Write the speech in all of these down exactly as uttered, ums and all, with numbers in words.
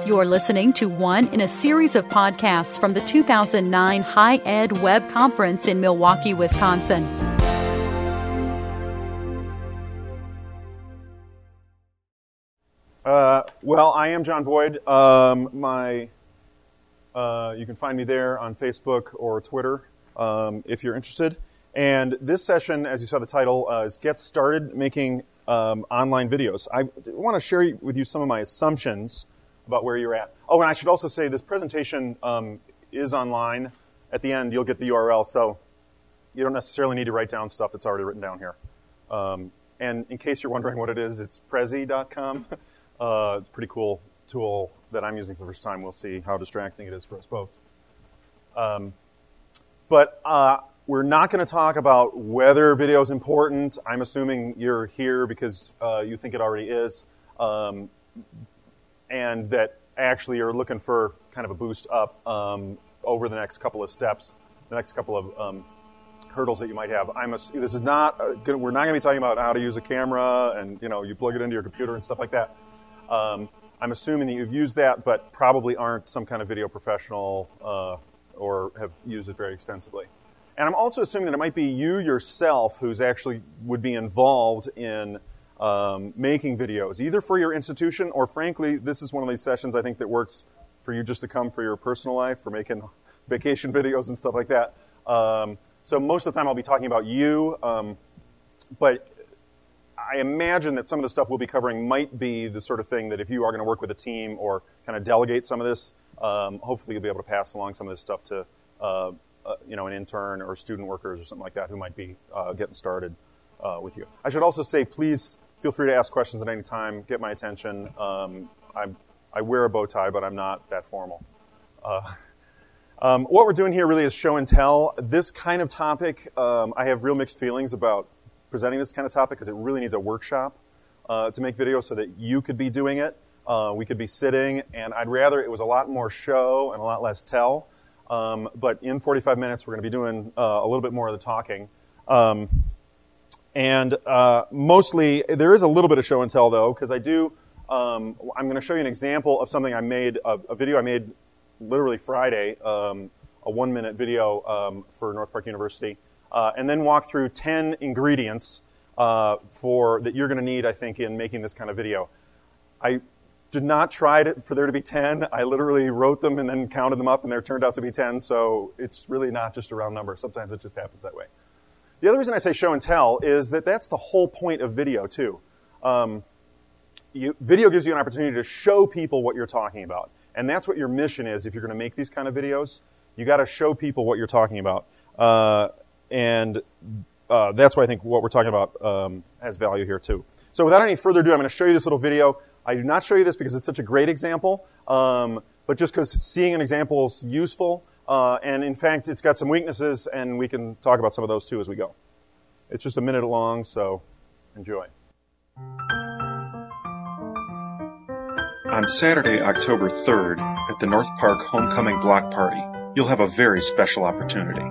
You're listening to one in a series of podcasts from the two thousand nine High Ed Web Conference in Milwaukee, Wisconsin. Uh, well, I am John Boyd. Um, my, uh, you can find me there on Facebook or Twitter um, if you're interested. And this session, as you saw the title, uh, is Get Started Making um, Online Videos. I want to share with you some of my assumptions about where you're at. Oh, and I should also say this presentation um, is online. At the end, you'll get the U R L, so you don't necessarily need to write down stuff that's already written down here. Um, and in case you're wondering what it is, it's prezi dot com. Uh, it's a pretty cool tool that I'm using for the first time. We'll see how distracting it is for us both. Um, but uh, we're not going to talk about whether video is important. I'm assuming you're here because uh, you think it already is, um, and that actually you're looking for kind of a boost up um, over the next couple of steps, the next couple of um, hurdles that you might have. I'm a, this is not uh, gonna, we're not going to be talking about how to use a camera and you know you plug it into your computer and stuff like that. Um, I'm assuming that you've used that, but probably aren't some kind of video professional uh, or have used it very extensively. And I'm also assuming that it might be you yourself who's actually would be involved in um, making videos, either for your institution or, frankly, this is one of these sessions I think that works for you just to come for your personal life, for making vacation videos and stuff like that. Um, so most of the time I'll be talking about you, um, but I imagine that some of the stuff we'll be covering might be the sort of thing that if you are going to work with a team or kind of delegate some of this, um, hopefully you'll be able to pass along some of this stuff to uh, uh, you know, an intern or student workers or something like that who might be uh, getting started uh, with you. I should also say, please feel free to ask questions at any time. Get my attention. Um, I'm, I wear a bow tie, but I'm not that formal. Uh, um, what we're doing here really is show and tell. This kind of topic, um, I have real mixed feelings about presenting this kind of topic because it really needs a workshop uh, to make videos so that you could be doing it. Uh, we could be sitting, and I'd rather it was a lot more show and a lot less tell. Um, but in forty-five minutes, we're going to be doing uh, a little bit more of the talking. Um, and uh, mostly, there is a little bit of show and tell, though, because I do, um, I'm going to show you an example of something I made, a, a video I made literally Friday, um, a one-minute video um, for North Park University. Uh, and then walk through ten ingredients uh, for that you're going to need, I think, in making this kind of video. I did not try to, for there to be ten. I literally wrote them and then counted them up, and there turned out to be ten. So it's really not just a round number. Sometimes it just happens that way. The other reason I say show and tell is that that's the whole point of video, too. Um, you, video gives you an opportunity to show people what you're talking about. And that's what your mission is if you're going to make these kind of videos. You got to show people what you're talking about. Uh, And uh, that's why I think what we're talking about um, has value here, too. So without any further ado, I'm going to show you this little video. I do not show you this because it's such a great example, um, but just because seeing an example is useful. Uh, and in fact, it's got some weaknesses, and we can talk about some of those, too, as we go. It's just a minute long, so enjoy. On Saturday, October third, at the North Park Homecoming Block Party, you'll have a very special opportunity.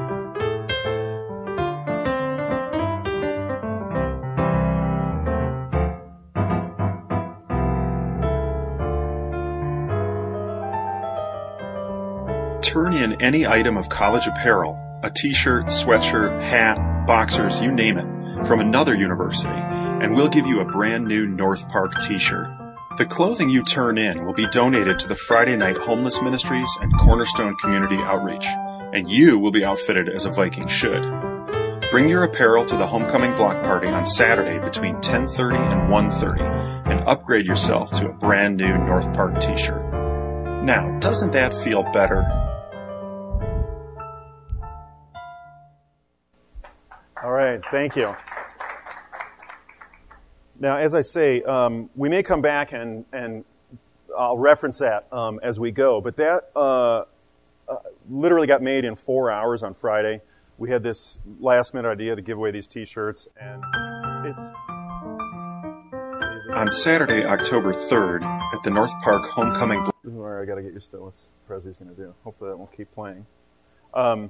Turn in any item of college apparel, a t-shirt, sweatshirt, hat, boxers, you name it, from another university, and we'll give you a brand new North Park t-shirt. The clothing you turn in will be donated to the Friday Night Homeless Ministries and Cornerstone Community Outreach, and you will be outfitted as a Viking should. Bring your apparel to the Homecoming Block Party on Saturday between ten thirty and one thirty and upgrade yourself to a brand new North Park t-shirt. Now, doesn't that feel better? All right, thank you. Now, as I say, um, we may come back and, and I'll reference that um, as we go, but that uh, uh, literally got made in four hours on Friday. We had this last-minute idea to give away these T-shirts, and it's... On Saturday, October third, at the North Park Homecoming... This is where I got to get used to what Prezi's going to do. Hopefully that won't keep playing. Um,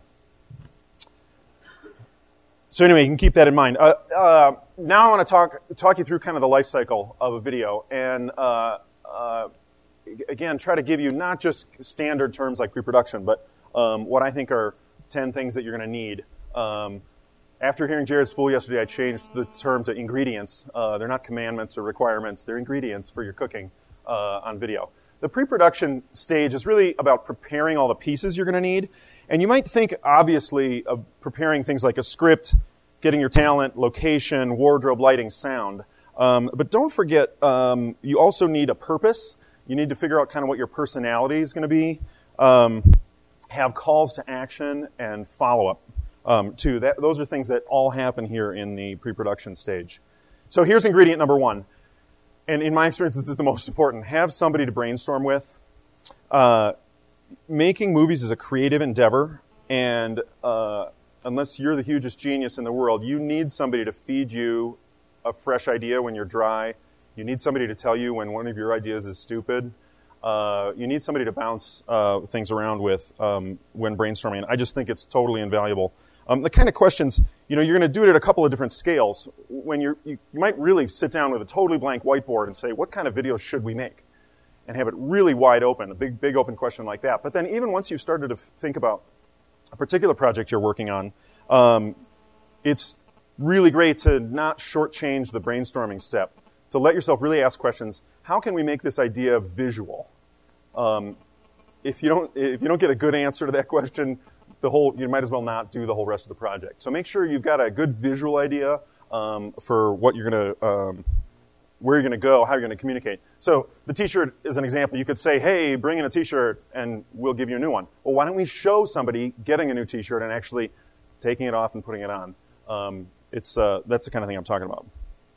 So anyway, you can keep that in mind. Uh, uh, now I want to talk talk you through kind of the life cycle of a video. And uh, uh, again, try to give you not just standard terms like pre-production, but um, what I think are ten things that you're going to need. Um, after hearing Jared Spool yesterday, I changed the term to ingredients. Uh, they're not commandments or requirements. They're ingredients for your cooking uh, on video. The pre-production stage is really about preparing all the pieces you're going to need. And you might think, obviously, of preparing things like a script, getting your talent, location, wardrobe, lighting, sound. Um, but don't forget, um, you also need a purpose. You need to figure out kind of what your personality is going to be. Um, have calls to action and follow-up, um, too. That, those are things that all happen here in the pre-production stage. So here's ingredient number one. And in my experience, this is the most important. Have somebody to brainstorm with. Uh, making movies is a creative endeavor, and uh, unless you're the hugest genius in the world, you need somebody to feed you a fresh idea when you're dry. You need somebody to tell you when one of your ideas is stupid. Uh, you need somebody to bounce uh, things around with um, when brainstorming. And I just think it's totally invaluable. Um, the kind of questions, you know, you're going to do it at a couple of different scales. When you're, you, you might really sit down with a totally blank whiteboard and say, what kind of videos should we make? And have it really wide open, a big, big open question like that. But then even once you've started to think about a particular project you're working on, um, it's really great to not shortchange the brainstorming step, to let yourself really ask questions. How can we make this idea visual? Um, if you don't, if you don't get a good answer to that question, the whole, you might as well not do the whole rest of the project. So make sure you've got a good visual idea um, for what you're going to, um, where you're going to go, how you're going to communicate. So the T-shirt is an example. You could say, hey, bring in a T-shirt and we'll give you a new one. Well, why don't we show somebody getting a new T-shirt and actually taking it off and putting it on? Um, it's uh, that's the kind of thing I'm talking about.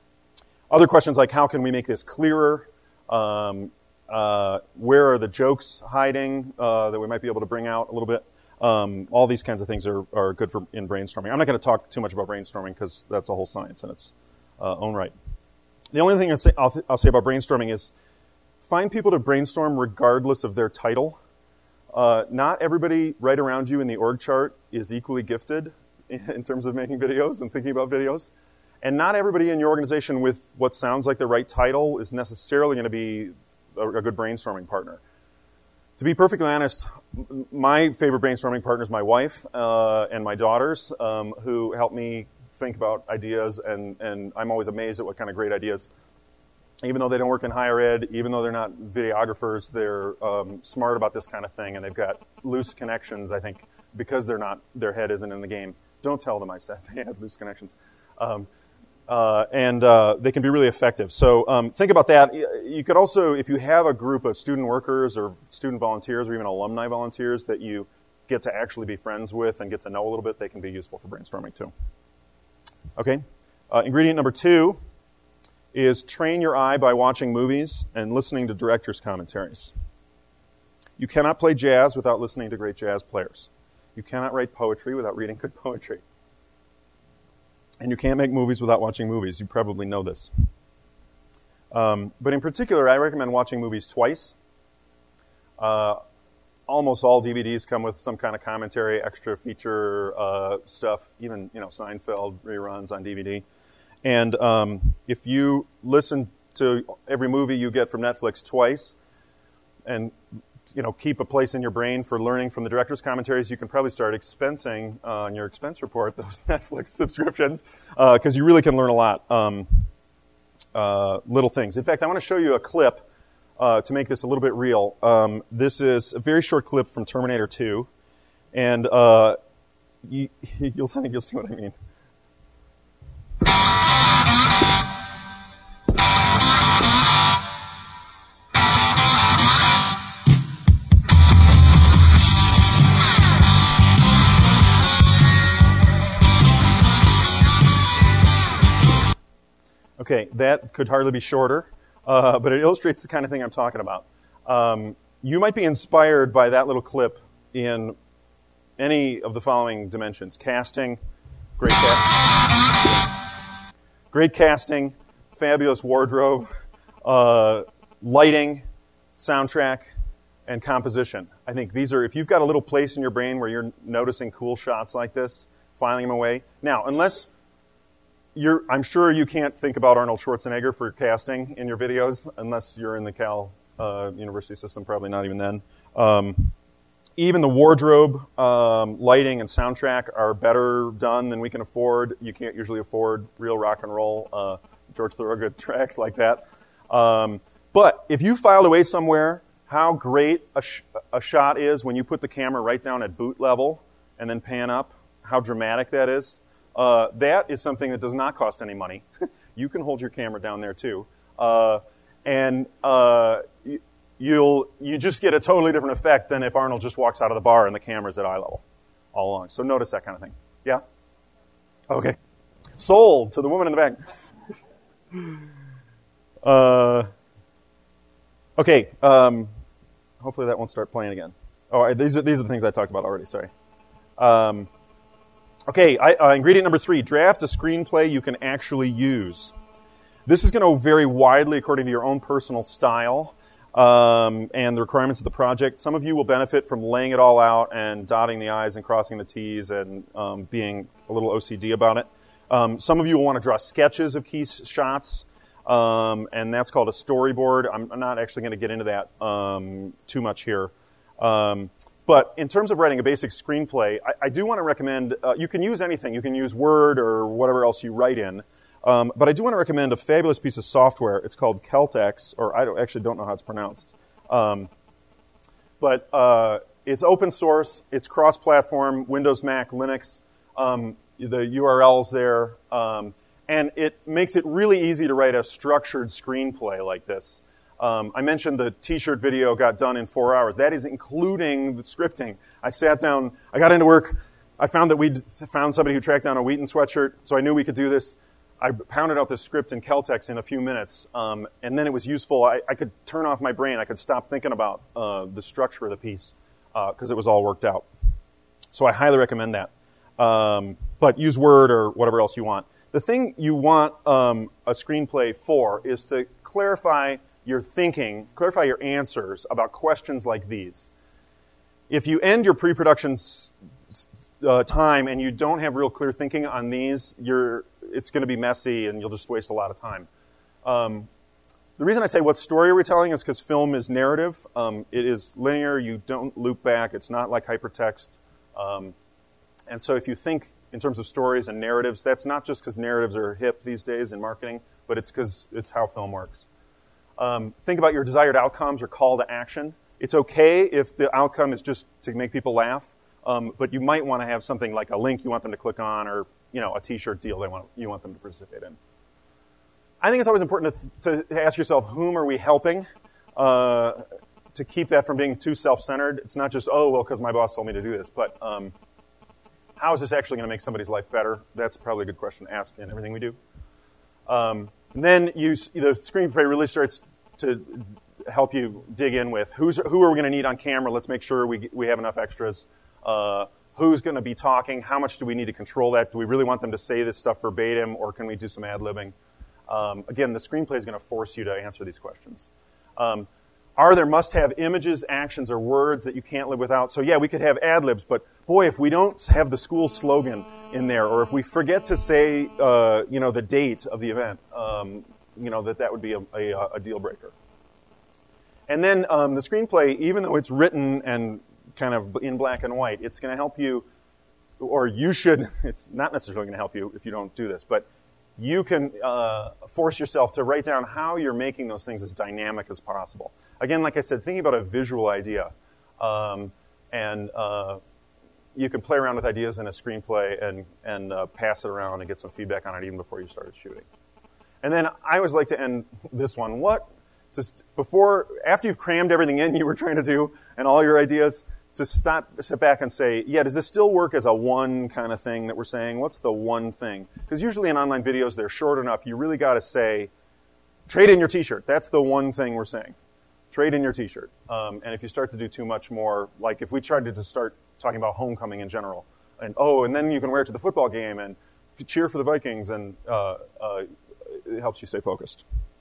Other questions like, how can we make this clearer? Um, uh, where are the jokes hiding uh, that we might be able to bring out a little bit? Um, all these kinds of things are, are good for in brainstorming. I'm not going to talk too much about brainstorming because that's a whole science in its uh, own right. The only thing I'll say, I'll, th- I'll say about brainstorming is find people to brainstorm regardless of their title. Uh, not everybody right around you in the org chart is equally gifted in, in terms of making videos and thinking about videos. And not everybody in your organization with what sounds like the right title is necessarily going to be a, a good brainstorming partner. To be perfectly honest, my favorite brainstorming partner is my wife uh, and my daughters, um, who help me think about ideas, and, and I'm always amazed at what kind of great ideas. Even though they don't work in higher ed, even though they're not videographers, they're um, smart about this kind of thing, and they've got loose connections, I think, because they're not, their head isn't in the game. Don't tell them I said they had loose connections. Um, Uh, and uh, they can be really effective. So um, think about that. You could also, if you have a group of student workers or student volunteers or even alumni volunteers that you get to actually be friends with and get to know a little bit, they can be useful for brainstorming too. Okay. Uh, ingredient number two is train your eye by watching movies and listening to directors' commentaries. You cannot play jazz without listening to great jazz players. You cannot write poetry without reading good poetry. And you can't make movies without watching movies. You probably know this. Um, but in particular, I recommend watching movies twice. Uh, almost all D V Ds come with some kind of commentary, extra feature uh, stuff, even you know Seinfeld reruns on D V D. And um, if you listen to every movie you get from Netflix twice, and you know, keep a place in your brain for learning from the director's commentaries, you can probably start expensing uh, on your expense report those Netflix subscriptions, because uh, you really can learn a lot. Um, uh, little things. In fact, I want to show you a clip uh, to make this a little bit real. Um, this is a very short clip from Terminator two, and uh, you, you'll I think you'll see what I mean. Okay, that could hardly be shorter, uh, but it illustrates the kind of thing I'm talking about. Um, you might be inspired by that little clip in any of the following dimensions. Casting, great, ca- great casting, fabulous wardrobe, uh, lighting, soundtrack, and composition. I think these are, if you've got a little place in your brain where you're noticing cool shots like this, filing them away. Now, unless... You're, I'm sure you can't think about Arnold Schwarzenegger for casting in your videos unless you're in the Cal uh, university system, probably not even then. Um, even the wardrobe, um, lighting, and soundtrack are better done than we can afford. You can't usually afford real rock and roll, uh, George Thorogood tracks like that. Um, but if you filed away somewhere, how great a, sh- a shot is when you put the camera right down at boot level and then pan up, how dramatic that is. Uh, that is something that does not cost any money. You can hold your camera down there too. Uh, and uh, y- you'll you just get a totally different effect than if Arnold just walks out of the bar and the camera's at eye level all along. So notice that kind of thing. Yeah? Okay. Sold to the woman in the back. uh, okay. Um, hopefully that won't start playing again. Oh, these are, these are the things I talked about already. Sorry. Um, okay, I, uh, ingredient number three, draft a screenplay you can actually use. This is going to vary widely according to your own personal style um, and the requirements of the project. Some of you will benefit from laying it all out and dotting the I's and crossing the T's and um, being a little O C D about it. Um, some of you will want to draw sketches of key shots, um, and that's called a storyboard. I'm, I'm not actually going to get into that um, too much here. Um, But in terms of writing a basic screenplay, I, I do want to recommend, uh, you can use anything. You can use Word or whatever else you write in. Um, but I do want to recommend a fabulous piece of software. It's called Celtx, or I don't, actually don't know how it's pronounced. Um, but uh, it's open source. It's cross-platform, Windows, Mac, Linux. Um, the U R L's there. Um, and it makes it really easy to write a structured screenplay like this. Um, I mentioned the T-shirt video got done in four hours. That is including the scripting. I sat down, I got into work, I found that we'd found somebody who tracked down a Wheaton sweatshirt, so I knew we could do this. I pounded out the script in Celtx in a few minutes, um, and then it was useful. I, I could turn off my brain. I could stop thinking about uh, the structure of the piece because uh, it was all worked out. So I highly recommend that. Um, but use Word or whatever else you want. The thing you want um, a screenplay for is to clarify your thinking, clarify your answers about questions like these. If you end your pre-production uh, time and you don't have real clear thinking on these, you're, it's going to be messy and you'll just waste a lot of time. Um, the reason I say what story are we telling is because film is narrative. Um, it is linear. You don't loop back. It's not like hypertext. Um, and so if you think in terms of stories and narratives, that's not just because narratives are hip these days in marketing, but it's because it's how film works. Um, think about your desired outcomes or call to action. It's okay if the outcome is just to make people laugh, um, but you might want to have something like a link you want them to click on, or you know, a T-shirt deal they want you want them to participate in. I think it's always important to, to ask yourself, whom are we helping? Uh, to keep that from being too self-centered. It's not just, oh, well, because my boss told me to do this, but um, how is this actually going to make somebody's life better? That's probably a good question to ask in everything we do. Um, And then you, the screenplay really starts to help you dig in with who's, who are we going to need on camera. Let's make sure we, we have enough extras. Uh, who's going to be talking? How much do we need to control that? Do we really want them to say this stuff verbatim, or can we do some ad-libbing? Um, again, the screenplay is going to force you to answer these questions. Um, are there must-have images, actions, or words that you can't live without? So yeah, we could have ad-libs, but boy, if we don't have the school slogan in there, or if we forget to say, uh, you know, the date of the event, um, you know, that that would be a, a, a deal breaker. And then um, the screenplay, even though it's written and kind of in black and white, it's going to help you, or you should, it's not necessarily going to help you if you don't do this, but you can uh, force yourself to write down how you're making those things as dynamic as possible. Again, like I said, thinking about a visual idea. Um, and uh, you can play around with ideas in a screenplay and, and uh, pass it around and get some feedback on it even before you started shooting. And then I always like to end this one. What, just before, after you've crammed everything in you were trying to do and all your ideas, to stop, sit back and say, yeah, does this still work as a one kind of thing that we're saying? What's the one thing? Because usually in online videos, they're short enough. You really got to say, trade in your T-shirt. That's the one thing we're saying. Trade in your T-shirt. Um, and if you start to do too much more, like if we tried to just start talking about homecoming in general, and oh, and then you can wear it to the football game and cheer for the Vikings, and uh, uh, it helps you stay focused.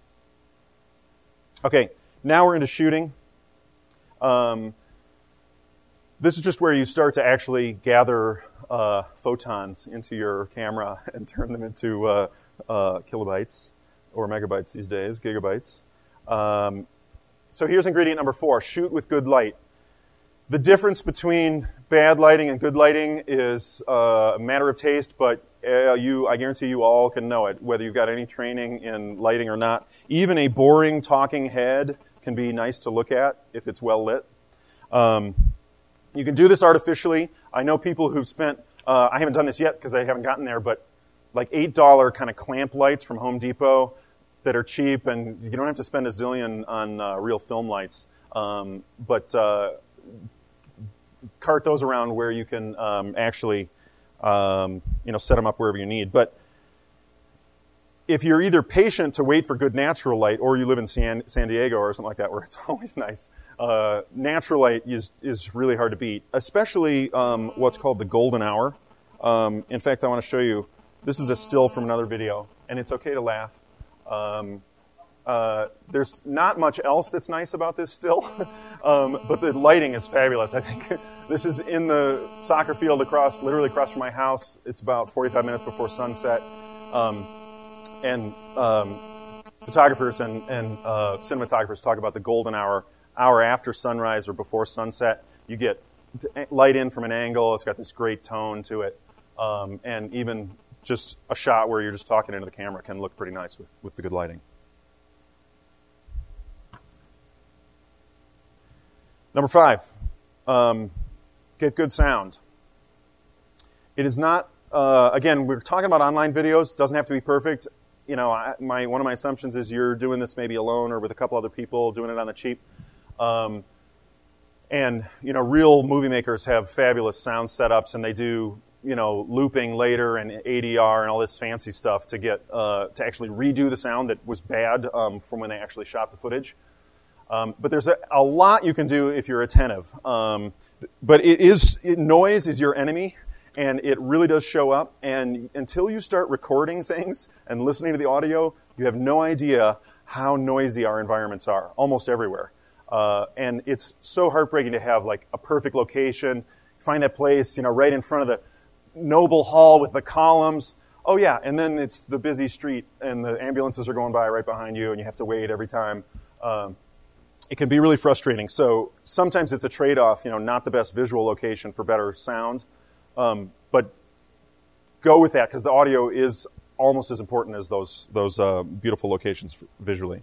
Okay, now we're into shooting. Um, This is just where you start to actually gather uh, photons into your camera and turn them into uh, uh, kilobytes or megabytes these days, gigabytes. Um, so here's ingredient number four, shoot with good light. The difference between bad lighting and good lighting is uh, a matter of taste, but uh, you, I guarantee you all can know it, whether you've got any training in lighting or not. Even a boring talking head can be nice to look at if it's well lit. Um, you can do this artificially. I know people who've spent, uh, I haven't done this yet because I haven't gotten there, but like eight dollar kind of clamp lights from Home Depot that are cheap, and you don't have to spend a zillion on uh, real film lights. Um, but uh, cart those around where you can um, actually, um, you know, set them up wherever you need. But if you're either patient to wait for good natural light, or you live in San, San Diego or something like that, where it's always nice, uh, natural light is is really hard to beat, especially um, what's called the golden hour. Um, in fact, I want to show you. This is a still from another video, and it's okay to laugh. Um, uh, there's not much else that's nice about this still, um, but the lighting is fabulous. I think this is in the soccer field across, literally across from my house. It's about forty-five minutes before sunset. Um, and um, photographers and, and uh, cinematographers talk about the golden hour, hour after sunrise or before sunset. You get light in from an angle. It's got this great tone to it. Um, and even just a shot where you're just talking into the camera can look pretty nice with, with the good lighting. Number five, um, get good sound. It is not, uh, again, we're talking about online videos. It doesn't have to be perfect. You know, I, my one of my assumptions is you're doing this maybe alone or with a couple other people, doing it on the cheap. Um, and, you know, real movie makers have fabulous sound setups, and they do, you know, looping later and A D R and all this fancy stuff to get uh, to actually redo the sound that was bad um, from when they actually shot the footage. Um, but there's a, a lot you can do if you're attentive. Um, but it is it, noise is your enemy, and it really does show up. And until you start recording things and listening to the audio, you have no idea how noisy our environments are, almost everywhere. Uh, and it's so heartbreaking to have like a perfect location, find that place, you know, right in front of the noble hall with the columns. Oh yeah, and then it's the busy street, and the ambulances are going by right behind you, and you have to wait every time. Um, it can be really frustrating. So sometimes it's a trade-off, you know, not the best visual location for better sound, um, but go with that because the audio is almost as important as those those uh, beautiful locations visually.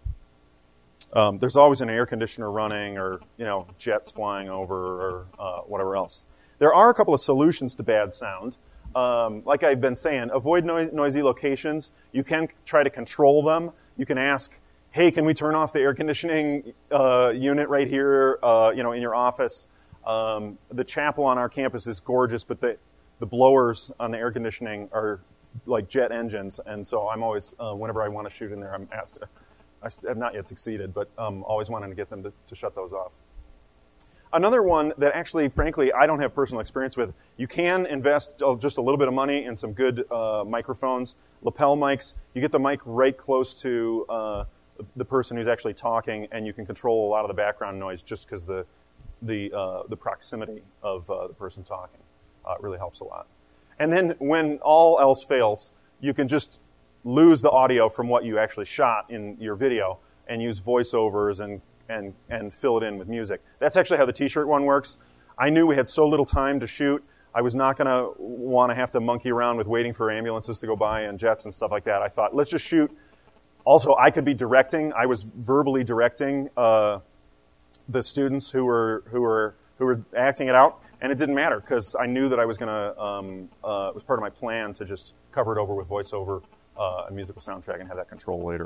Um, there's always an air conditioner running, or you know, jets flying over, or uh, whatever else. There are a couple of solutions to bad sound. Um, like I've been saying, avoid no- noisy locations. You can try to control them. You can ask, hey, can we turn off the air conditioning uh, unit right here, uh, you know, in your office? Um, the chapel on our campus is gorgeous, but the, the blowers on the air conditioning are like jet engines, and so I'm always, uh, whenever I want to shoot in there, I'm asked to, I have not yet succeeded, but um, always wanting to get them to, to shut those off. Another one that actually, frankly, I don't have personal experience with, you can invest just a little bit of money in some good uh, microphones, lapel mics. You get the mic right close to uh, the person who's actually talking, and you can control a lot of the background noise just because the the uh, the proximity of uh, the person talking uh, really helps a lot. And then when all else fails, you can just lose the audio from what you actually shot in your video and use voiceovers and and and fill it in with music. That's actually how the T-shirt one works. I knew we had so little time to shoot. I was not going to want to have to monkey around with waiting for ambulances to go by and jets and stuff like that. I thought, let's just shoot. Also, I could be directing. I was verbally directing uh, the students who were who were who were acting it out, and it didn't matter because I knew that I was going to. Um, uh, it was part of my plan to just cover it over with voiceover uh, and musical soundtrack and have that control later.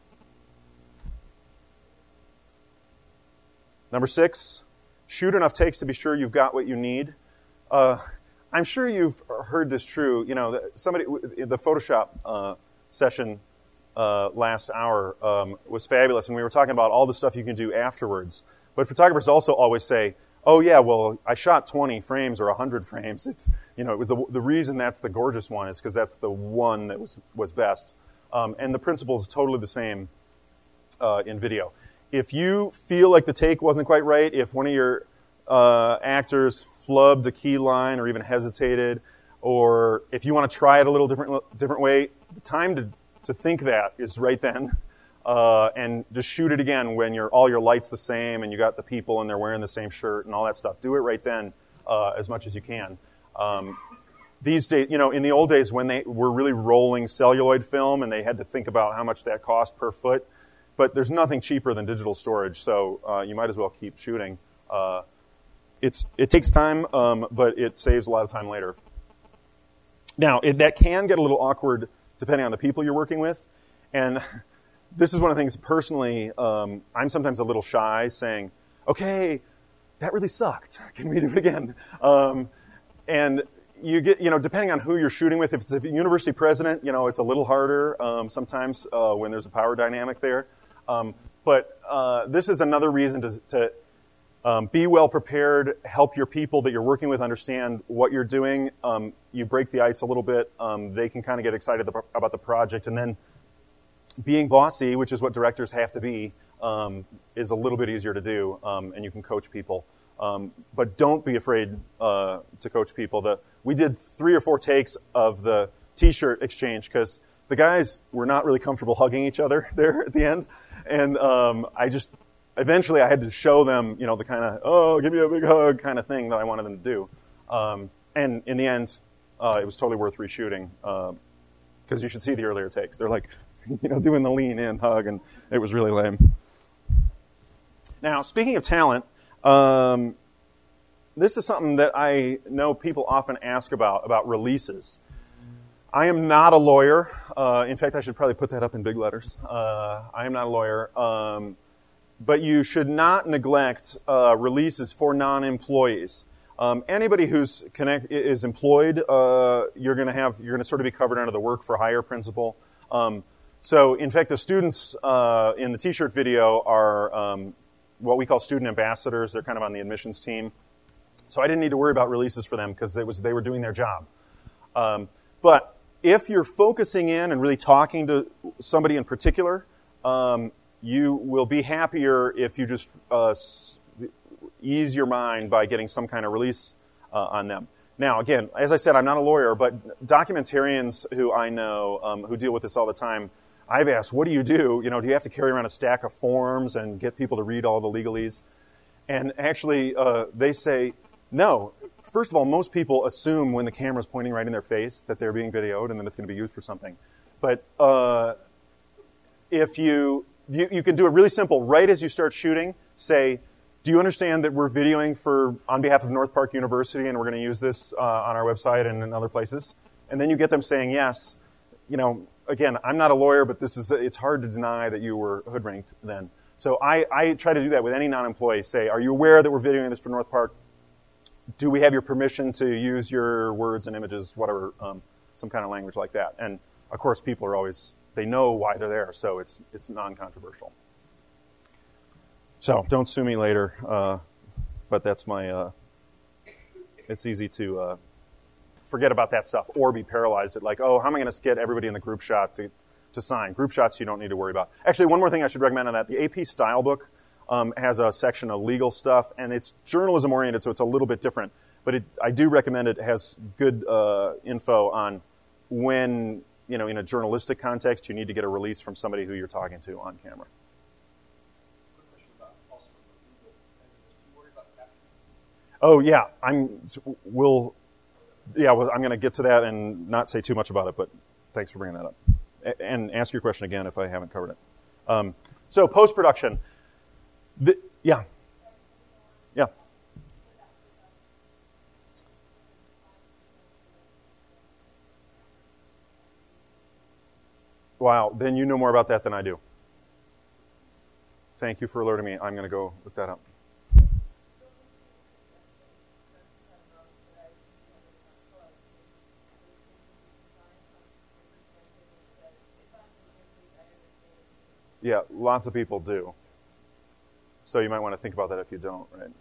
Number six, shoot enough takes to be sure you've got what you need. Uh, I'm sure you've heard this true. You know, somebody the Photoshop uh, session uh, last hour um, was fabulous, and we were talking about all the stuff you can do afterwards. But photographers also always say, "Oh yeah, well I shot twenty frames or one hundred frames." It's you know, it was the the reason that's the gorgeous one is because that's the one that was was best. Um, and the principle is totally the same uh, in video. If you feel like the take wasn't quite right, if one of your uh, actors flubbed a key line or even hesitated, or if you want to try it a little different different way, the time to, to think that is right then. uh, and just shoot it again when you're, all your light's the same and you got the people and they're wearing the same shirt and all that stuff. Do it right then uh, as much as you can. Um, these days, you know, in the old days when they were really rolling celluloid film and they had to think about how much that cost per foot, but there's nothing cheaper than digital storage, so uh, you might as well keep shooting. Uh, it's it takes time, um, but it saves a lot of time later. Now, it, that can get a little awkward depending on the people you're working with, and this is one of the things personally, um, I'm sometimes a little shy saying, okay, that really sucked. Can we do it again? Um, and you get, you know, depending on who you're shooting with, if it's a university president, you know, it's a little harder um, sometimes uh, when there's a power dynamic there. Um, but uh, this is another reason to, to um, be well prepared, help your people that you're working with understand what you're doing. Um, you break the ice a little bit. Um, they can kind of get excited about the project. And then being bossy, which is what directors have to be, um, is a little bit easier to do, um, and you can coach people. Um, but don't be afraid uh, to coach people. The, we did three or four takes of the T-shirt exchange because the guys were not really comfortable hugging each other there at the end. And um, I just, eventually I had to show them, you know, the kind of, oh, give me a big hug kind of thing that I wanted them to do. Um, and in the end, uh, it was totally worth reshooting because uh, you should see the earlier takes. They're like, you know, doing the lean in hug, and it was really lame. Now, speaking of talent, um, this is something that I know people often ask about, about releases. I am not a lawyer. Uh, in fact, I should probably put that up in big letters. Uh, I am not a lawyer. Um, but you should not neglect uh, releases for non-employees. Um, anybody who's connect, is employed, uh, you're going to have you're going to sort of be covered under the work for hire principle. Um, so, in fact, the students uh, in the T-shirt video are um, what we call student ambassadors. They're kind of on the admissions team. So I didn't need to worry about releases for them because it was they were doing their job. Um, but if you're focusing in and really talking to somebody in particular, um, you will be happier if you just uh, ease your mind by getting some kind of release uh, on them. Now, again, as I said, I'm not a lawyer, but documentarians who I know um, who deal with this all the time, I've asked, what do you do? You know, do you have to carry around a stack of forms and get people to read all the legalese? And actually, uh, they say, no. First of all, most people assume when the camera's pointing right in their face that they're being videoed and that it's going to be used for something. But uh, if you, you, you can do it really simple. Right as you start shooting, say, do you understand that we're videoing for on behalf of North Park University and we're going to use this uh, on our website and in other places? And then you get them saying yes. You know, again, I'm not a lawyer, but this is it's hard to deny that you were hoodwinked then. So I, I try to do that with any non-employee. Say, are you aware that we're videoing this for North Park? Do we have your permission to use your words and images, whatever, um, some kind of language like that? And, of course, people are always, they know why they're there, so it's it's non-controversial. So don't sue me later, uh, but that's my, uh, it's easy to uh, forget about that stuff or be paralyzed at like, oh, how am I going to get everybody in the group shot to, to sign? Group shots you don't need to worry about. Actually, one more thing I should recommend on that, the A P Style book um, has a section of legal stuff, and it's journalism oriented, so it's a little bit different. But it, I do recommend it. It has good uh, info on when, you know, in a journalistic context, you need to get a release from somebody who you're talking to on camera. Oh yeah, I'm. We'll. Yeah, well, I'm going to get to that and not say too much about it. But thanks for bringing that up, A- and ask your question again if I haven't covered it. Um, so post production. Yeah. Yeah. Wow, then you know more about that than I do. Thank you for alerting me. I'm going to go look that up. Yeah, lots of people do. So you might want to think about that if you don't, right?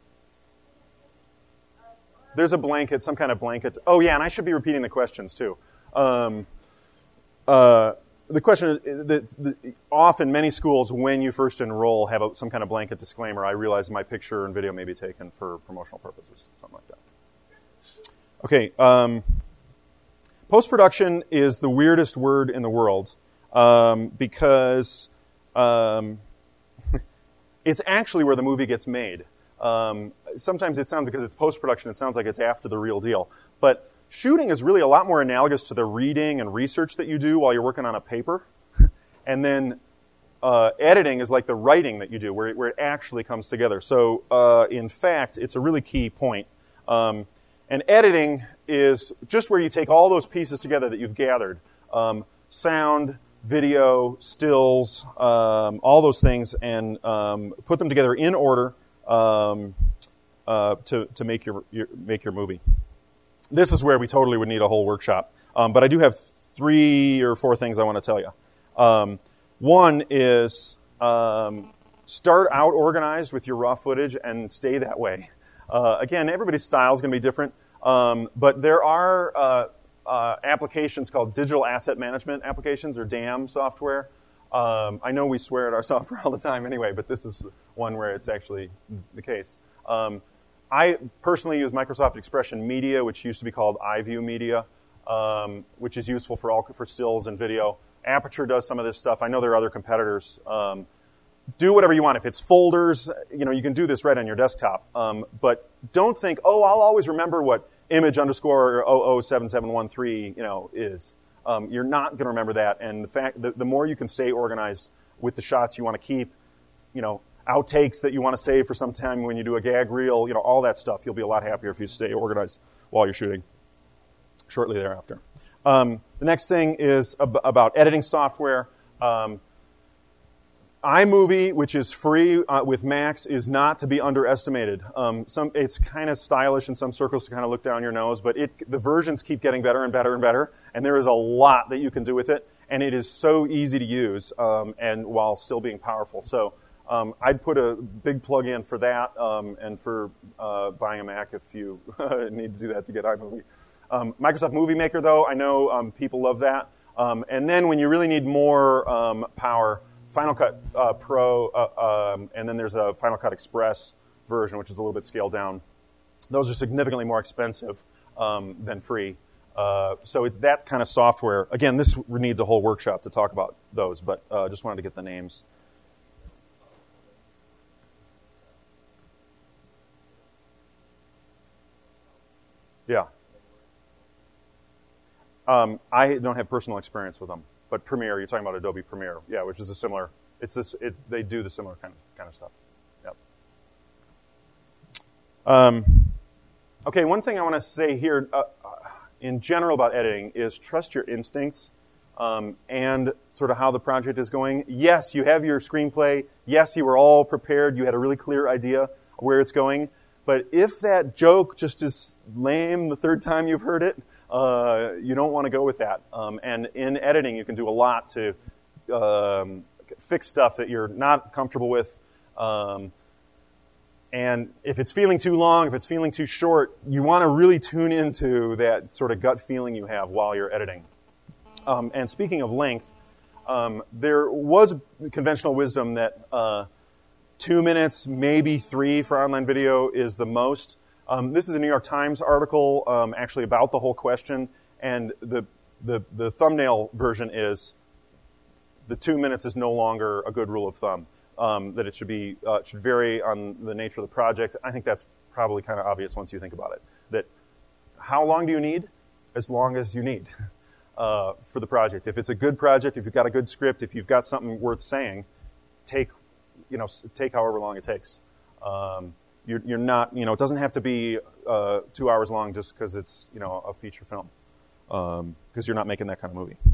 There's a blanket, some kind of blanket. Oh, yeah, and I should be repeating the questions, too. Um, uh, the question, the, the, often many schools, when you first enroll, have a, some kind of blanket disclaimer. I realize my picture and video may be taken for promotional purposes, something like that. Okay, um, post-production is the weirdest word in the world um, because um, it's actually where the movie gets made. Um, sometimes it sounds, because it's post-production, it sounds like it's after the real deal. But shooting is really a lot more analogous to the reading and research that you do while you're working on a paper. And then uh, editing is like the writing that you do, where it, where it actually comes together. So, uh, in fact, it's a really key point. Um, and editing is just where you take all those pieces together that you've gathered. Um, sound, video, stills, um, all those things, and um, put them together in order um, uh, to, to make your, your, make your movie. This is where we totally would need a whole workshop. Um, but I do have three or four things I want to tell you. Um, one is um, start out organized with your raw footage and stay that way. Uh, again, everybody's style is going to be different, um, but there are uh, uh, applications called digital asset management applications, or D A M software. Um, I know we swear at our software all the time anyway, but this is one where it's actually the case. Um, I personally use Microsoft Expression Media, which used to be called iView Media, um, which is useful for all for stills and video. Aperture does some of this stuff. I know there are other competitors. Um, do whatever you want. If it's folders, you know, you can do this right on your desktop. Um, but don't think, oh, I'll always remember what image underscore zero zero seven seven one three, you know, is. Um, you're not going to remember that. And the fact the, the more you can stay organized with the shots you want to keep, you know, outtakes that you want to save for some time when you do a gag reel, you know, all that stuff, you'll be a lot happier if you stay organized while you're shooting shortly thereafter. Um, the next thing is ab- about editing software. Um, iMovie, which is free uh, with Macs, is not to be underestimated. Um, some, it's kind of stylish in some circles to kind of look down your nose, but it, the versions keep getting better and better and better, and there is a lot that you can do with it, and it is so easy to use, um, and while still being powerful. So um, I'd put a big plug in for that, um, and for uh, buying a Mac if you need to do that to get iMovie. Um, Microsoft Movie Maker, though, I know um, people love that. Um, and then when you really need more um, power, Final Cut uh, Pro, uh, um, and then there's a Final Cut Express version, which is a little bit scaled down. Those are significantly more expensive um, than free. Uh, so it, that kind of software, again, this needs a whole workshop to talk about those, but uh, just wanted to get the names. Yeah. Um, I don't have personal experience with them, but Premiere, you're talking about Adobe Premiere, yeah, which is a similar. It's this. It, they do the similar kind of kind of stuff. Yep. Um, okay, one thing I want to say here, uh, in general about editing, is trust your instincts um, and sort of how the project is going. Yes, you have your screenplay. Yes, you were all prepared. You had a really clear idea of where it's going. But if that joke just is lame the third time you've heard it, Uh, you don't want to go with that. Um, and in editing, you can do a lot to um, fix stuff that you're not comfortable with. Um, and if it's feeling too long, if it's feeling too short, you want to really tune into that sort of gut feeling you have while you're editing. Um, and speaking of length, um, there was conventional wisdom that uh, two minutes, maybe three for online video is the most. Um, this is a New York Times article um, actually about the whole question, and the, the the thumbnail version is the two minutes is no longer a good rule of thumb, um, that it should be uh, it should vary on the nature of the project. I think that's probably kind of obvious once you think about it, that how long do you need? As long as you need uh, for the project. If it's a good project, if you've got a good script, if you've got something worth saying, take you know take however long it takes. Um, You're, you're not, you know, it doesn't have to be uh, two hours long just because it's, you know, a feature film, because um, you're not making that kind of movie.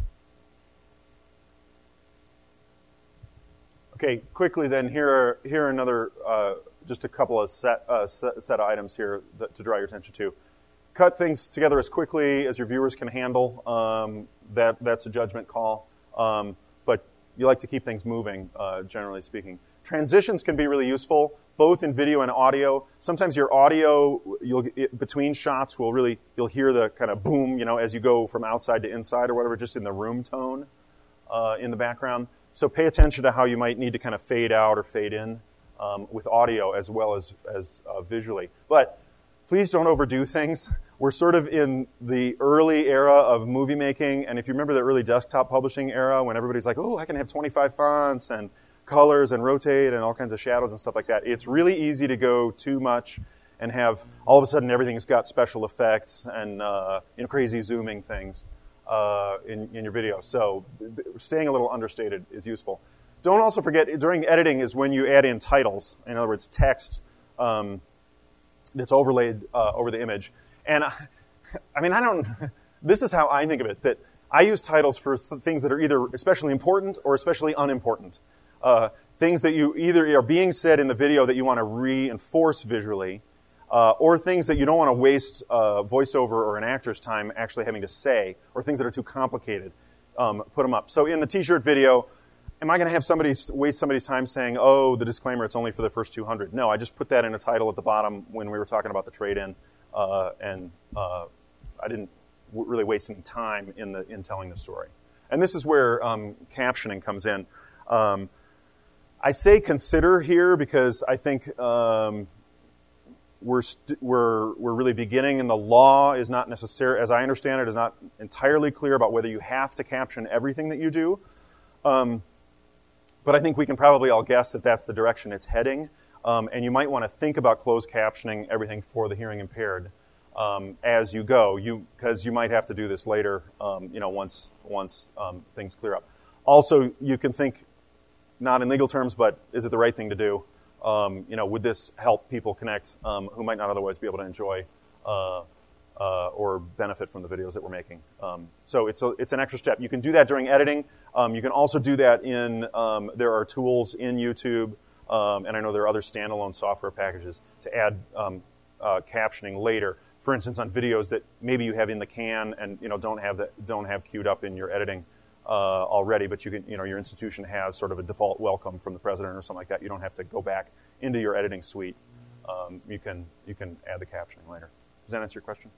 Okay, quickly then, here are, here are another, uh, just a couple of set, uh, set, set of items here that, to draw your attention to. Cut things together as quickly as your viewers can handle. Um, that that's a judgment call, um, but you like to keep things moving, uh, generally speaking. Transitions can be really useful, both in video and audio. Sometimes your audio, you'll it, between shots, will really you'll hear the kind of boom, you know, as you go from outside to inside or whatever, just in the room tone uh, in the background. So pay attention to how you might need to kind of fade out or fade in um, with audio as well as as uh, visually. But please don't overdo things. We're sort of in the early era of movie making, and if you remember the early desktop publishing era when everybody's like, oh, I can have twenty-five fonts and colors and rotate and all kinds of shadows and stuff like that. It's really easy to go too much and have all of a sudden everything's got special effects and uh, you know, crazy zooming things uh, in, in your video. So staying a little understated is useful. Don't also forget, during editing is when you add in titles. In other words, text um, that's overlaid uh, over the image. And I, I mean, I don't, this is how I think of it, that I use titles for things that are either especially important or especially unimportant. Uh, things that you either are being said in the video that you want to reinforce visually, uh, or things that you don't want to waste uh, voiceover or an actor's time actually having to say, or things that are too complicated. Um, put them up. So in the T-shirt video, am I going to have somebody waste somebody's time saying, oh, the disclaimer, it's only for the first two hundred? No, I just put that in a title at the bottom when we were talking about the trade-in, uh, and uh, I didn't w- really waste any time in the in telling the story. And this is where um, captioning comes in. Um, I say consider here because I think um, we're st- we're we're really beginning, and the law is not necessary, as I understand it, is not entirely clear about whether you have to caption everything that you do. Um, but I think we can probably all guess that that's the direction it's heading, um, and you might want to think about closed captioning everything for the hearing impaired um, as you go, you because you might have to do this later, um, you know, once once um, things clear up. Also, you can think. Not in legal terms, but is it the right thing to do? Um, you know, would this help people connect um, who might not otherwise be able to enjoy uh, uh, or benefit from the videos that we're making? Um, so it's a, it's an extra step. You can do that during editing. Um, you can also do that in, um, there are tools in YouTube, um, and I know there are other standalone software packages to add um, uh, captioning later. For instance, on videos that maybe you have in the can and you know don't have that don't have queued up in your editing. Uh, already, but you can, you know, your institution has sort of a default welcome from the president or something like that. You don't have to go back into your editing suite. Um, you can you can add the captioning later. Does that answer your question?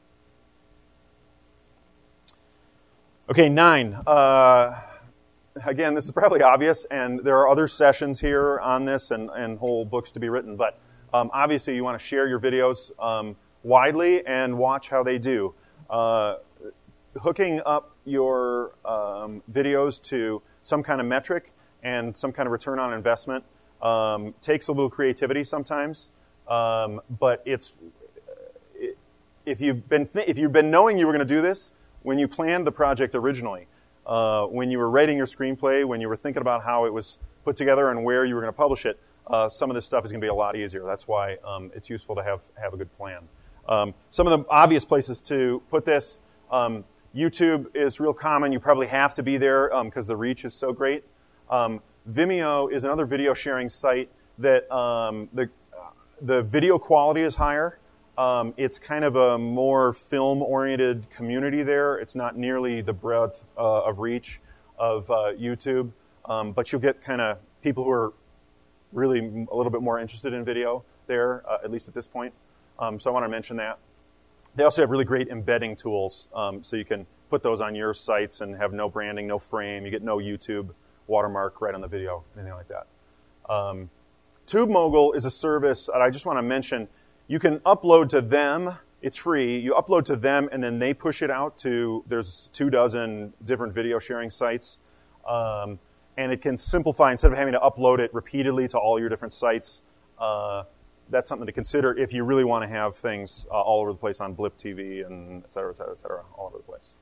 Okay, nine. Uh, again, this is probably obvious, and there are other sessions here on this and, and whole books to be written. But um, obviously, you want to share your videos um, widely and watch how they do. Uh, hooking up your um, videos to some kind of metric and some kind of return on investment um, takes a little creativity sometimes, um, but it's it, if you've been th- if you've been knowing you were going to do this when you planned the project originally, uh, when you were writing your screenplay, when you were thinking about how it was put together and where you were going to publish it, uh, some of this stuff is going to be a lot easier. That's why um, it's useful to have have a good plan. Um, some of the obvious places to put this. Um, YouTube is real common. You probably have to be there because um, the reach is so great. Um, Vimeo is another video sharing site that um, the the video quality is higher. Um, it's kind of a more film-oriented community there. It's not nearly the breadth uh, of reach of uh, YouTube, um, but you'll get kind of people who are really a little bit more interested in video there, uh, at least at this point. Um, so I want to mention that. They also have really great embedding tools, um, so you can put those on your sites and have no branding, no frame. You get no YouTube watermark right on the video, anything like that. Um, TubeMogul is a service that I just want to mention. You can upload to them. It's free. You upload to them, and then they push it out to, there's two dozen different video sharing sites. Um, and it can simplify, instead of having to upload it repeatedly to all your different sites, uh, that's something to consider if you really want to have things uh, all over the place on Blip T V and et cetera, et cetera, et cetera, all over the place.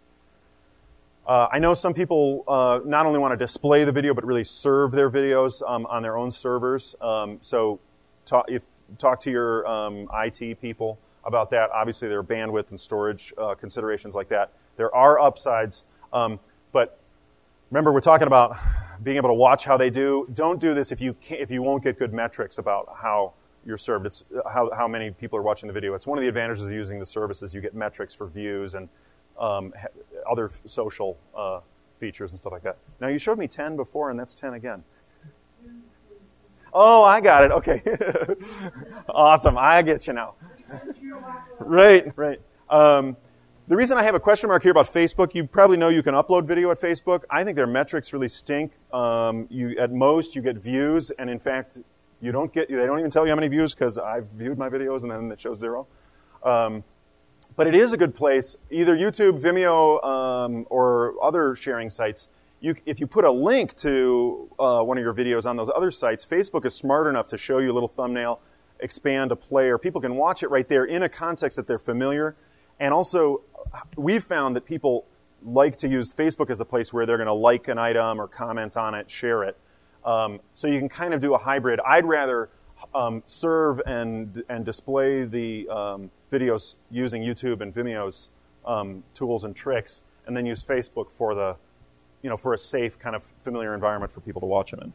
Uh, I know some people uh, not only want to display the video, but really serve their videos um, on their own servers. Um, so talk, if, talk to your um, I T people about that. Obviously, there are bandwidth and storage uh, considerations like that. There are upsides, um, but remember, we're talking about being able to watch how they do. Don't do this if you can't, if you won't get good metrics about how you're served. It's how, how many people are watching the video. It's one of the advantages of using the services. You get metrics for views and um, ha- other f- social uh, features and stuff like that. Now, you showed me ten before, and that's ten again. Oh, I got it. Okay. Awesome. I get you now. Right, right. Um, the reason I have a question mark here about Facebook, you probably know you can upload video at Facebook. I think their metrics really stink. Um, you, at most, you get views, and in fact, You don't get, they don't even tell you how many views because I've viewed my videos and then it shows zero. Um, but it is a good place, either YouTube, Vimeo, um, or other sharing sites. you, if you put a link to uh, one of your videos on those other sites, Facebook is smart enough to show you a little thumbnail, expand a player. People can watch it right there in a context that they're familiar. And also, we've found that people like to use Facebook as the place where they're going to like an item or comment on it, share it. Um, so you can kind of do a hybrid. I'd rather um, serve and and display the um, videos using YouTube and Vimeo's um, tools and tricks, and then use Facebook for the, you know, for a safe kind of familiar environment for people to watch them in.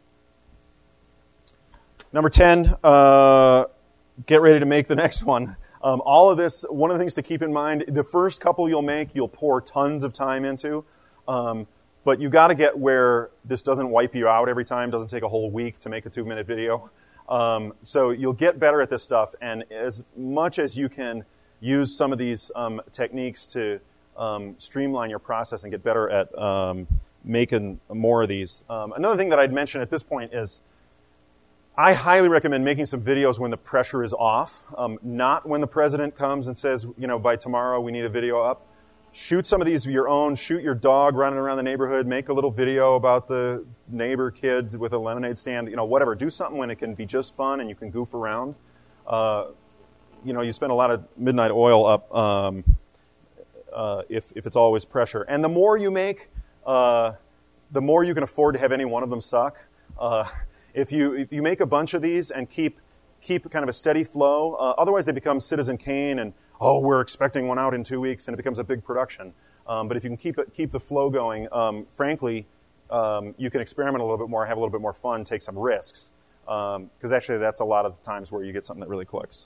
Number ten, uh, get ready to make the next one. Um, all of this, one of the things to keep in mind, the first couple you'll make, you'll pour tons of time into. Um, but you got to get where this doesn't wipe you out every time, doesn't take a whole week to make a two-minute video. Um, so you'll get better at this stuff, and as much as you can use some of these um, techniques to um, streamline your process and get better at um, making more of these. Um, another thing that I'd mention at this point is I highly recommend making some videos when the pressure is off, um, not when the president comes and says, you know, by tomorrow we need a video up. Shoot some of these of your own. Shoot your dog running around the neighborhood. Make a little video about the neighbor kid with a lemonade stand. You know, whatever. Do something when it can be just fun and you can goof around. Uh, you know, you spend a lot of midnight oil up um, uh, if if it's always pressure. And the more you make, uh, the more you can afford to have any one of them suck. Uh, if you if you make a bunch of these and keep keep kind of a steady flow, uh, otherwise they become Citizen Kane and, oh, we're expecting one out in two weeks, and it becomes a big production. Um, but if you can keep it, keep the flow going, um, frankly, um, you can experiment a little bit more, have a little bit more fun, take some risks. Because um, actually, that's a lot of the times where you get something that really clicks.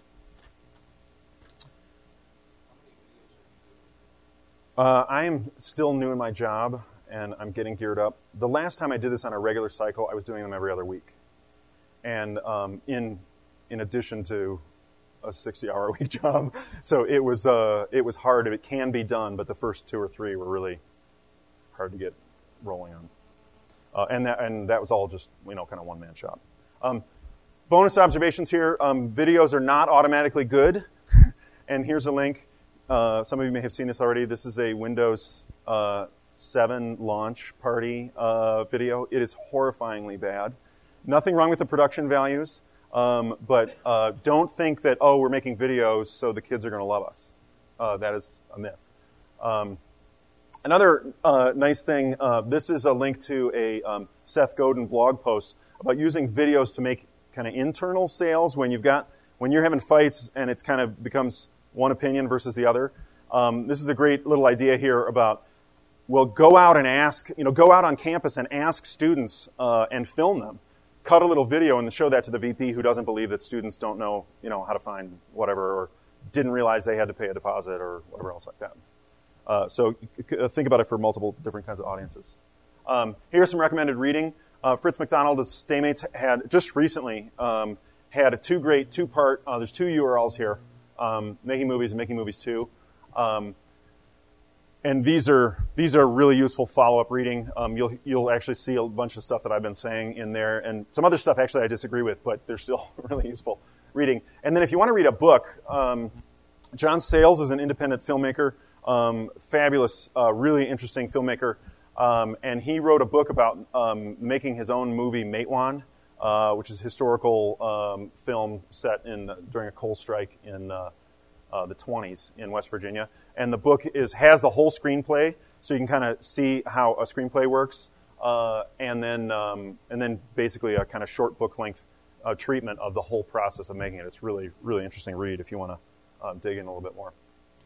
Uh, I am still new in my job, and I'm getting geared up. The last time I did this on a regular cycle, I was doing them every other week. And um, in in addition to a sixty-hour a week job. So it was uh, it was hard. It can be done, but the first two or three were really hard to get rolling on. Uh, and that and that was all just, you know, kind of one-man shop. Um, bonus observations here. Um, videos are not automatically good. And here's a link. Uh, some of you may have seen this already. This is a Windows uh, seven launch party uh, video. It is horrifyingly bad. Nothing wrong with the production values. Um, but uh, don't think that, oh, we're making videos so the kids are going to love us. Uh, that is a myth. Um, another uh, nice thing, uh, this is a link to a um, Seth Godin blog post about using videos to make kind of internal sales when you've got, when you're having fights and it kind of becomes one opinion versus the other. Um, this is a great little idea here about, well, go out and ask, you know, go out on campus and ask students uh, and film them. Cut a little video and show that to the V P who doesn't believe that students don't know, you know, how to find whatever, or didn't realize they had to pay a deposit or whatever else like that. Uh, so think about it for multiple different kinds of audiences. Um, here's some recommended reading. Uh, Fritz McDonald, his Staymates, had just recently um, had a two great two-part. Uh, there's two U R Ls here: um, Making Movies and Making Movies Two. Um, And these are these are really useful follow-up reading. Um, you'll you'll actually see a bunch of stuff that I've been saying in there, and some other stuff actually I disagree with, but they're still really useful reading. And then if you want to read a book, um, John Sayles is an independent filmmaker, um, fabulous, uh, really interesting filmmaker, um, and he wrote a book about um, making his own movie, Matewan, uh, which is a historical um, film set in during a coal strike in uh, uh, the twenties in West Virginia. And the book is has the whole screenplay, so you can kind of see how a screenplay works, uh, and then um, and then basically a kind of short book length uh, treatment of the whole process of making it. It's really really interesting read if you want to uh, dig in a little bit more.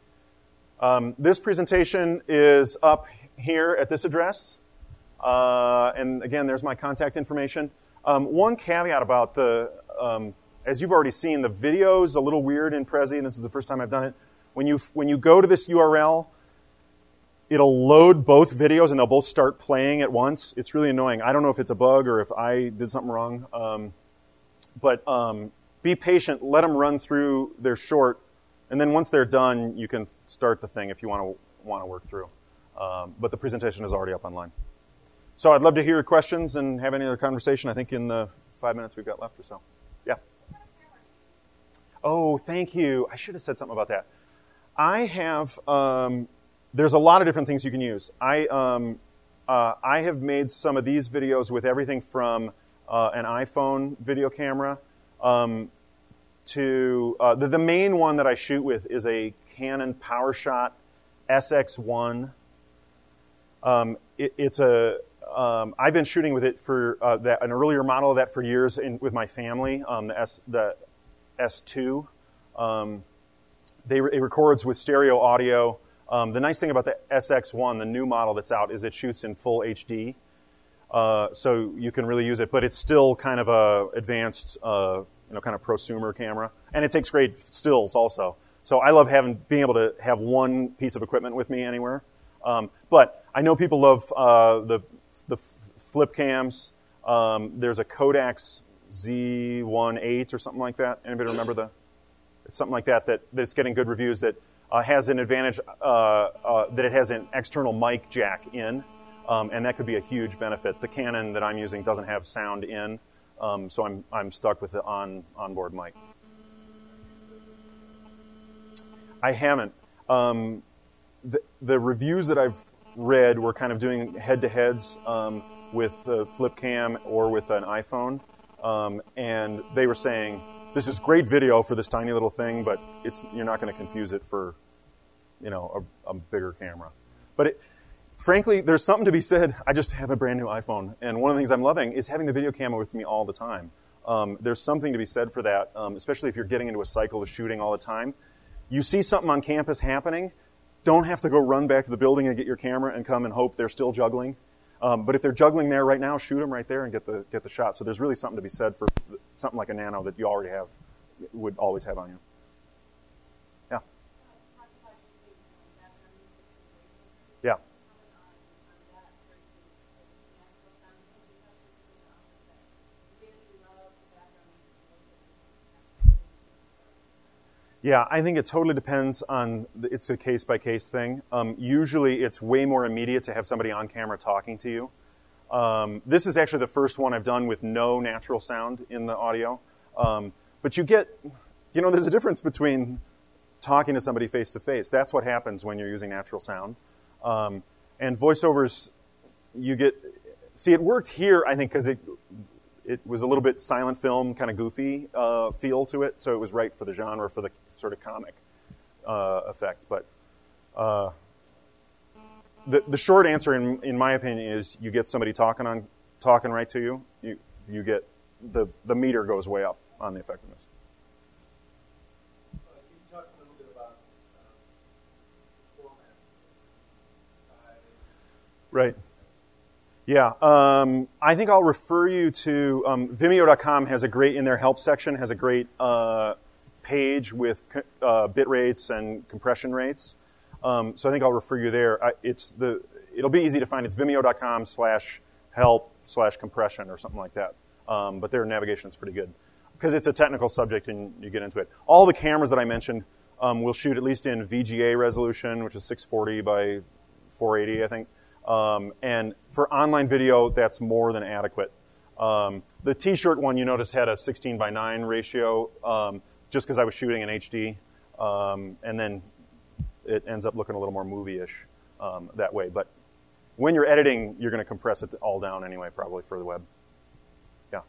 Um, this presentation is up here at this address, uh, and again, there's my contact information. Um, one caveat about the, um, as you've already seen, the video's a little weird in Prezi, and this is the first time I've done it. When you when you go to this U R L, it'll load both videos and they'll both start playing at once. It's really annoying. I don't know if it's a bug or if I did something wrong. Um, but um, be patient. Let them run through their short, and then once they're done, you can start the thing if you want to want to work through. Um, but the presentation is already up online. So I'd love to hear your questions and have any other conversation. I think in the five minutes we've got left or so. Yeah. Oh, thank you. I should have said something about that. I have, um, there's a lot of different things you can use. I, um, uh, I have made some of these videos with everything from uh, an iPhone video camera um, to uh, the, the main one that I shoot with is a Canon PowerShot S X one. Um, it, it's a um, I've been shooting with it for uh, that, an earlier model of that for years in, with my family. Um, the S the S two. Um, they it records with stereo audio. Um, the nice thing about the S X one, the new model that's out, is it shoots in full H D, uh, so you can really use it. But it's still kind of a advanced, uh, you know, kind of prosumer camera, and it takes great stills also. So I love having being able to have one piece of equipment with me anywhere. Um, but I know people love uh, the the flip cams. Um, there's a Kodak Z eighteen or something like that. Anybody remember the? It's something like that that that's getting good reviews. That uh, has an advantage uh, uh, that it has an external mic jack in, um, and that could be a huge benefit. The Canon that I'm using doesn't have sound in, um, so I'm I'm stuck with the on onboard mic. I haven't. Um, the, the reviews that I've read were kind of doing head-to-heads um, with the flip cam or with an iPhone, um, and they were saying, this is great video for this tiny little thing, but it's you're not going to confuse it for, you know, a, a bigger camera. But it, frankly, there's something to be said. I just have a brand new iPhone, and one of the things I'm loving is having the video camera with me all the time. Um, there's something to be said for that, um, especially if you're getting into a cycle of shooting all the time. You see something on campus happening, don't have to go run back to the building and get your camera and come and hope they're still juggling. Um, but if they're juggling there right now, shoot them right there and get the get the shot. So there's really something to be said for something like a Nano that you already have, would always have on you. Yeah. Yeah. Yeah, I think it totally depends on, it's a case-by-case thing. Um, usually it's way more immediate to have somebody on camera talking to you. Um, this is actually the first one I've done with no natural sound in the audio. Um, but you get, you know, there's a difference between talking to somebody face-to-face. That's what happens when you're using natural sound. Um, and voiceovers, you get, see, it worked here, I think, because it, it was a little bit silent film, kind of goofy uh, feel to it, so it was right for the genre, for the sort of comic uh, effect. But uh, the the short answer, in in my opinion, is you get somebody talking on talking right to you. You you get the the meter goes way up on the effectiveness. Uh, you talked a little bit about uh, formats, size. Right. Yeah, um, I think I'll refer you to um, Vimeo dot com has a great, in their help section, has a great uh, page with uh, bit rates and compression rates. Um, so I think I'll refer you there. I, it's the it'll be easy to find. It's Vimeo dot com slash help slash compression or something like that. Um, but their navigation is pretty good because it's a technical subject and you get into it. All the cameras that I mentioned um, will shoot at least in V G A resolution, which is six forty by four eighty, I think. Um, and for online video, that's more than adequate. Um, the T-shirt one, you notice, had a sixteen by nine ratio, um, just because I was shooting in H D, um, and then it ends up looking a little more movie-ish um, that way. But when you're editing, you're going to compress it all down anyway, probably for the web. Yeah.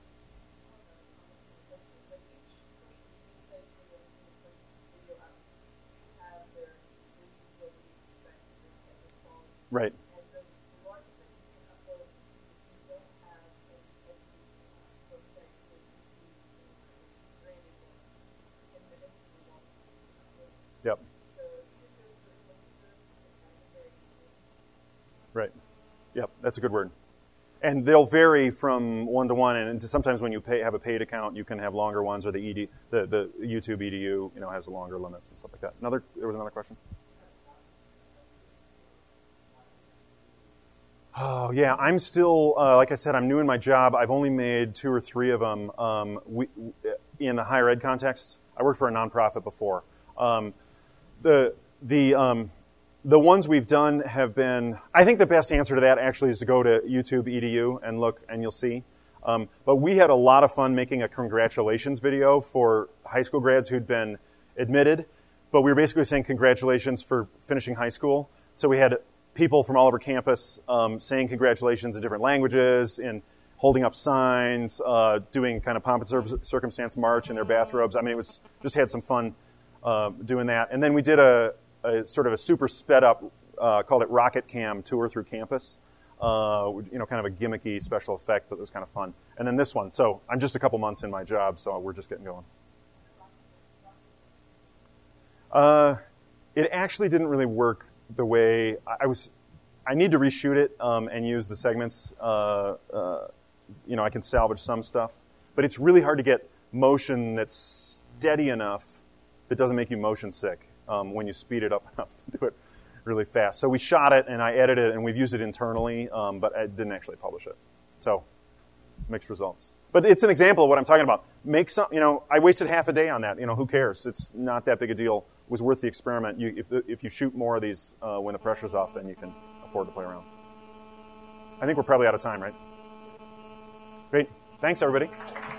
Right. Yep. Right. Yep, that's a good word. And they'll vary from one to one, and sometimes when you pay, have a paid account, you can have longer ones, or the E D, the, the YouTube E D U, you know, has longer limits and stuff like that. Another, there was another question. Oh yeah, I'm still, uh, like I said, I'm new in my job. I've only made two or three of them um, we, in the higher ed context. I worked for a nonprofit before. Um, the the um, the ones we've done have been, I think the best answer to that actually is to go to YouTube E D U and look, and you'll see. Um, but we had a lot of fun making a congratulations video for high school grads who'd been admitted, but we were basically saying congratulations for finishing high school. So we had people from all over campus um, saying congratulations in different languages and holding up signs, uh, doing kind of pomp and cir- circumstance march in their bathrobes. I mean, it was just had some fun uh, doing that. And then we did a, a sort of a super sped up, uh, called it Rocket Cam tour through campus. Uh, you know, kind of a gimmicky special effect that was kind of fun. And then this one. So I'm just a couple months in my job, so we're just getting going. Uh, it actually didn't really work the way I, I was. I need to reshoot it um, and use the segments. Uh, uh, you know, I can salvage some stuff, but it's really hard to get motion that's steady enough that doesn't make you motion sick um, when you speed it up enough to do it really fast. So we shot it and I edited it and we've used it internally, um, but I didn't actually publish it. So mixed results. But it's an example of what I'm talking about. Make some, you know, I wasted half a day on that. You know, who cares? It's not that big a deal. It was worth the experiment. You, if, the, if you shoot more of these uh, when the pressure's off, then you can afford to play around. I think we're probably out of time, right? Great. Thanks, everybody.